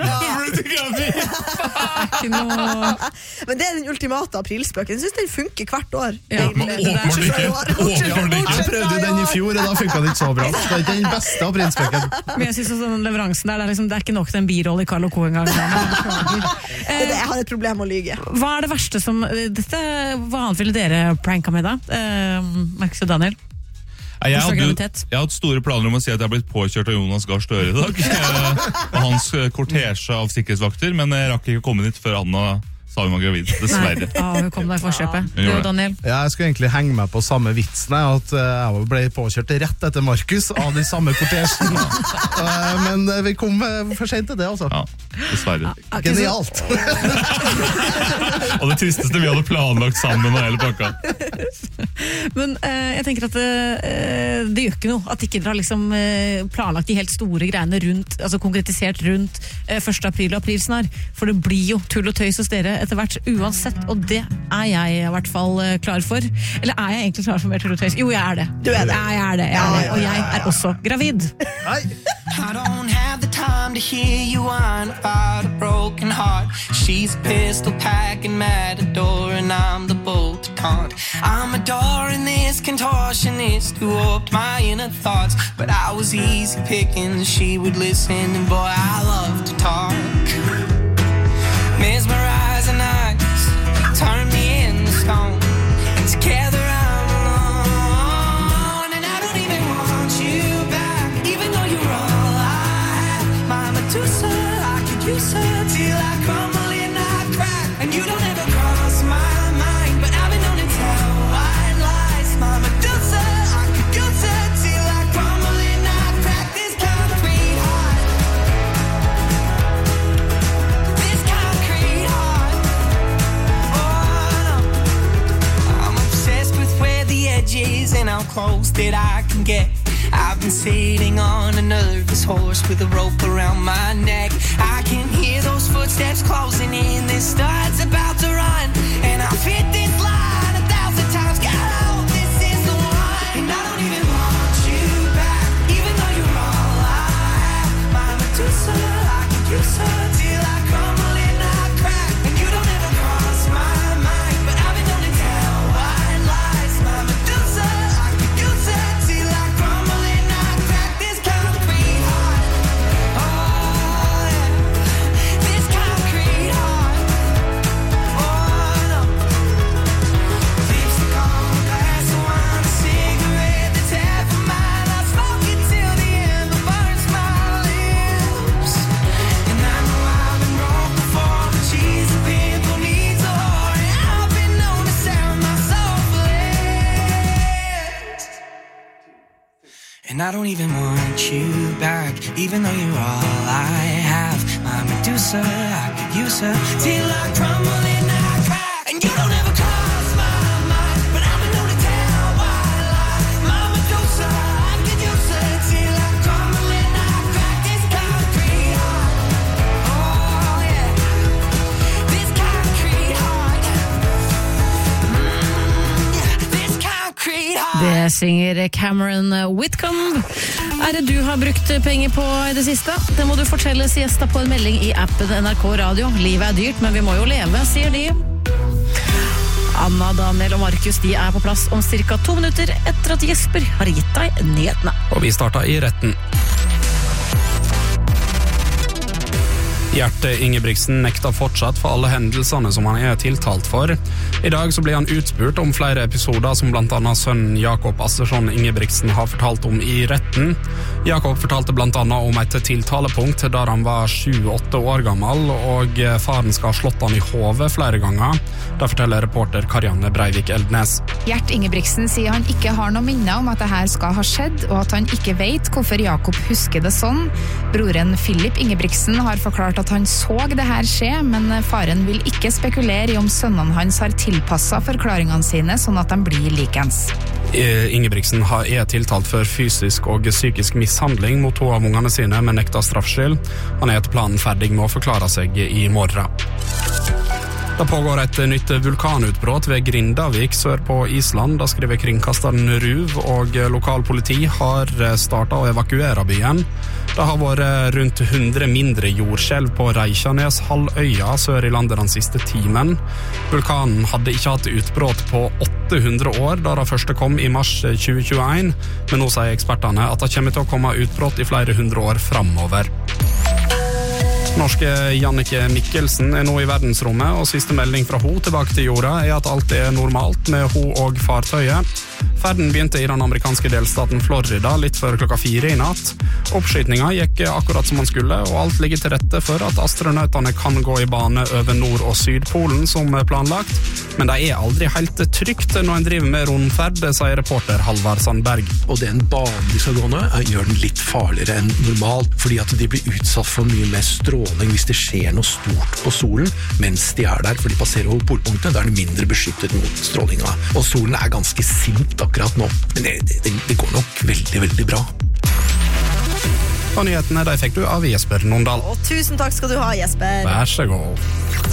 Men det er den ultimate aprilspøken. Jeg synes den funker hvert år. Åpenbart ikke. Jeg prøvde den i fjor, og da funket det ikke så bra. Det er ikke den beste aprilspøken. Men jeg synes også den leveransen der, det er ikke nok til en biroll i Carl og Co. en gang. Jeg har et problem med å lyge. Hva er det verste som... Hva annet ville dere pranka med da? Markus og Daniel? Jeg har hatt store planer om å si at jeg har blitt påkjørt av Jonas Gahr Støre i dag og hans kortesje av sikkerhetsvakter, men jeg rakk ikke å komme dit før Anna sa hun var gravid, dessverre. Hun kom der i forkjøpet. Du, Daniel? Jeg skulle egentlig henge meg på samme vitsen, at jeg ble påkjørt rett etter Markus av den samme kortesjen. Men vi kom for sent til det, altså. Ja, dessverre. Genialt. Og det tristeste vi hadde planlagt sammen og hele pakka. Men jeg tenker at det gjør ikke noe at ikke dere har liksom planlagt de helt store greiene rundt, altså konkretisert rundt 1. april og aprilsnarr, for det blir jo tull og tøys hos dere etter hvert uansett, og det er jeg i hvert fall klar for. Eller er jeg egentlig klar for mer tull og tøys? Jo, jeg er det. Du er det. Jeg er det, og jeg er også gravid. I don't have the time to hear you whine about a broken heart. She's a pistol packing matador and I'm the bull to taunt. I'm adoring this contortionist who opened my inner thoughts, but I was easy picking, she would listen, and boy, I love to talk. Mesmerizing eyes turn me into stone, and together I'm alone, and I don't even want you back, even though you're all I have. My Medusa, I could use her till I crumble and I crack, and you don't ever cross my mind, but I've been known to tell white lies. My Medusa, I could use her till I crumble and I crack. This concrete heart, this concrete heart. Oh no, I'm obsessed with where the edge is and how close that I can get. I've been sitting on a nervous horse with a rope around my neck. I can hear those footsteps closing in. This start's about to run, and I've hit this line 1,000 times. God, I hope this is the one. And I don't even want you back, even though you're all I have. My Medusa, I could use her till I crumble and I crack, and you don't ever cross my mind, but I've been known to tell white lies. My Medusa, I could use her till I crumble and I crack. This concrete heart, oh yeah, this concrete heart, oh no. Lipstick on a glass of wine, a cigarette that's half a mile. I smoke it till the end, but burns my lips. And I know I've been wrong before, but she's a pimple, needs a whore, and I've been known to sell my soul for less. And I don't even want you back, even though you're all I have. My Medusa, I could use her till I crumble and I crack, and you don't ever cross my mind, but I've been known to tell white lies. My Medusa, I could use her till synger Cameron Whitcomb. Det du har brukt penger på i det siste? Det må du fortelle Siesta på en melding i appen NRK Radio. Livet dyrt, men vi må jo leve, sier de. Anna, Daniel og Markus, de på plass om cirka 2 minutter etter at Jesper har gitt deg nyhetene. Og vi starter i retten. Gjert Ingebrigtsen nekter fortsatt for alle hendelsene som han tiltalt for. I dag så blir han utspurt om flere episoder som blant annet sønnen Jakob Assersson Ingebrigtsen har fortalt om i retten. Jakob fortalte blant annet om et tiltalepunkt der han var 7-8 år gammel, og faren skal ha slått han i hodet flere ganger. Da forteller reporter Karianne Breivik Eldnes. Gjert Ingebrigtsen sier han ikke har noe minne om at det her skal ha skjedd, og at han ikke vet hvorfor Jakob husker det sånn. Broren Philip Ingebrigtsen har forklart at han så det her skje, men faren vil ikke spekulere i om sønnene hans har tilpasset forklaringene sine, sånn at de blir likens. Ingebrigtsen er tiltalt for fysisk og psykisk mishandling mot 2 av ungene sine, men nekta straffskyld. Han etter planen ferdig med å forklare seg i morgen. Det pågår et nytt vulkanutbrott ved Grindavik sør på Island. Da skriver kringkasteren RUV, og lokalpoliti har startet å evakuere byen. Det har vært rundt 100 mindre jordskjelv på Reykjanes halvøya sør i landet den siste timen. Vulkanen hadde ikke hatt utbrott på 800 år da det første kom i mars 2021, men nå sier ekspertene at det kommer til å komme utbrott i flere 100 år fremover. Norske Jannike Mikkelsen nå i verdensrommet, og siste melding fra hun tilbake til jorda at alt normalt med hun og fartøyet. Ferden begynte i den amerikanske delstaten Florida litt før klokka 4 i natt. Oppskytningen gikk akkurat som man skulle, og alt ligger til rette for at astronautene kan gå i bane over Nord- og Sydpolen som planlagt. Men det aldri helt trygt når en driver med rundferd, sier reporter Halvard Sandberg. Og den banen de skal gå nå gjør den litt farligere enn normalt, fordi at de blir utsatt for mye mer stråling hvis det skjer noe stort på solen mens de der, for de passerer over polpunktet, da de mindre beskyttet mot strålinga. Og solen ganske sint akkurat nå, men det går nok veldig, veldig bra. Og nyhetene de fikk du av Jesper Nondal. Og tusen takk skal du ha, Jesper. Vær så god.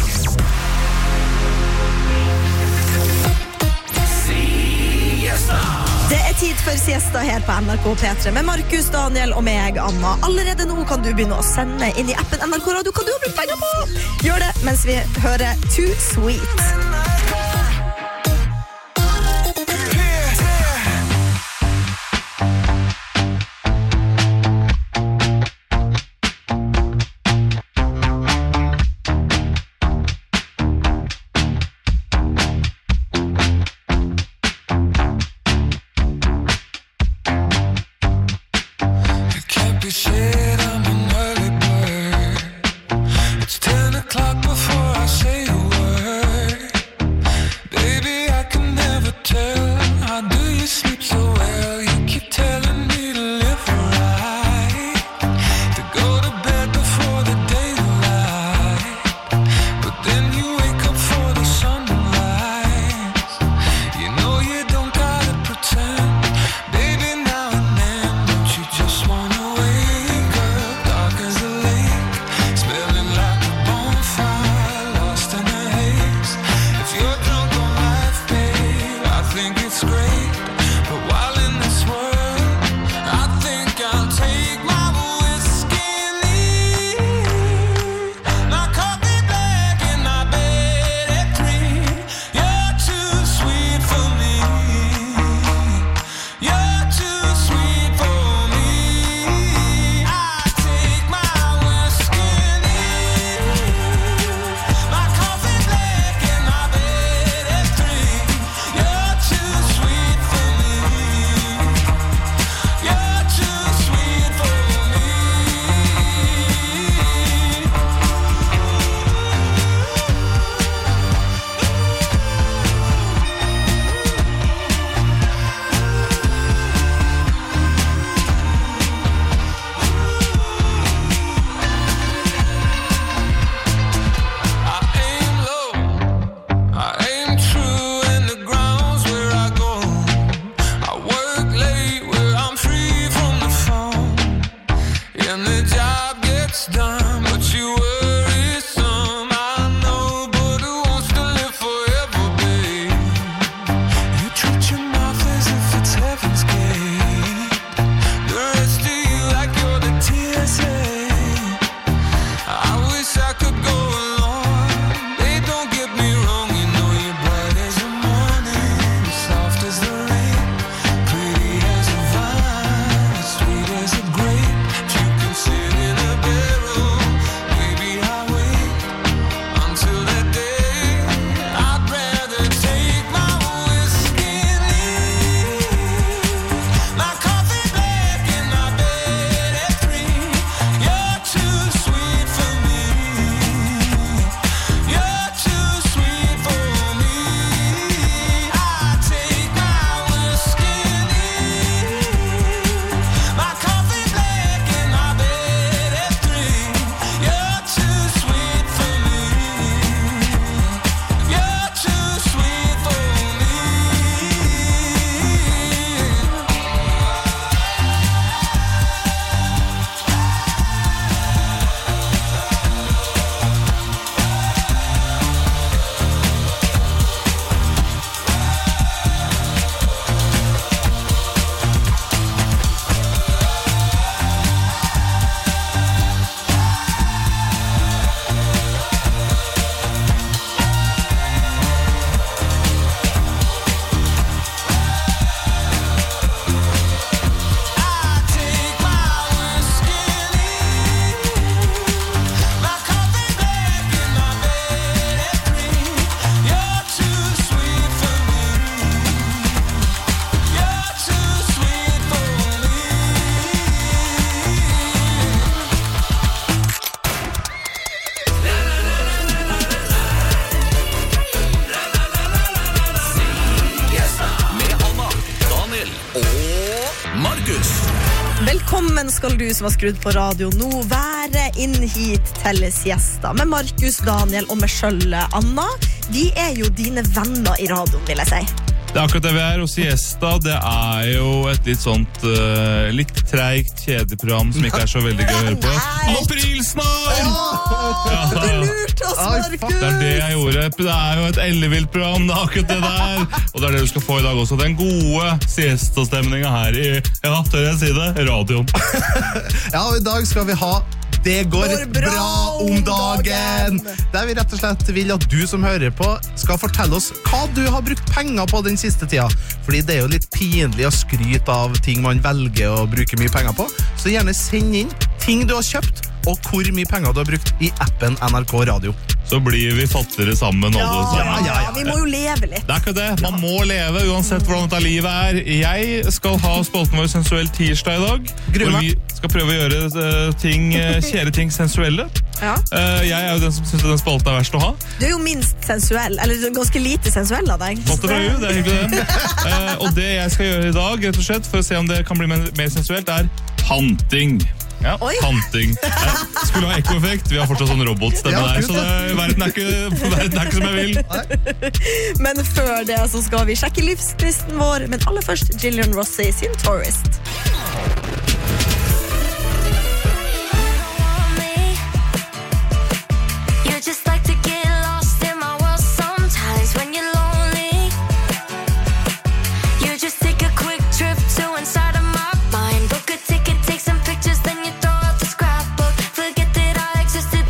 Det tid for siesta her på NRK P3 med Markus, Daniel og meg, Anna. Allerede nå kan du begynne å sende inn i appen NRK Radio. Kan du ha brukt penger på? Gjør det mens vi hører Too Sweet. Velkommen skal du som har skrudd på radio nå være inn hit til siesta med Markus, Daniel og meg selv, Anna. Vi jo dine venner I radioen, vil jeg si. Det akkurat det vi og siesta, det jo et litt sånt litt treigt kjedeprogram som ikke så veldig gøy å høre på. Aprilsnarr! Du lurte oss, Markus! Det det jeg gjorde. Det jo et ellevilt program, det akkurat det der. Og det det du skal få I dag også. Den gode siesta-stemningen her I, ja, tør jeg si det, radioen. Ja, og I dag skal vi ha Det går bra om dagen. Der vi rett og slett vil at du som hører på skal fortelle oss hva du har brukt penger på den siste tida. Fordi det jo litt pinlig å skryte av ting man velger å bruke mye penger på. Så gjerne send inn ting du har kjøpt og hvor mye penger du har brukt I appen NRK Radio. Så blir vi fattigere sammen alle sammen. Ja, vi må jo leve litt. Det ikke det. Man må leve uansett hvordan dette livet Jeg skal ha spalten vår Sensuell tirsdag I dag. Hvor vi skal prøve å gjøre kjære ting sensuelle. Ja. Jeg jo den som synes den spalten verst å ha. Du jo minst sensuell, eller ganske lite sensuell av deg. Måtte fra jo, det hyggelig det. Og det jeg skal gjøre I dag, rett og slett, for å se om det kan bli mer sensuelt, panting. Ja, panting. Skulle ha ekkoeffekt. Vi har fortsatt sånn robotstemme der, så verden ikke som jeg vil. Men før det så skal vi sjekke livskristen vår, men aller først Gillian Rossi sin Tourist.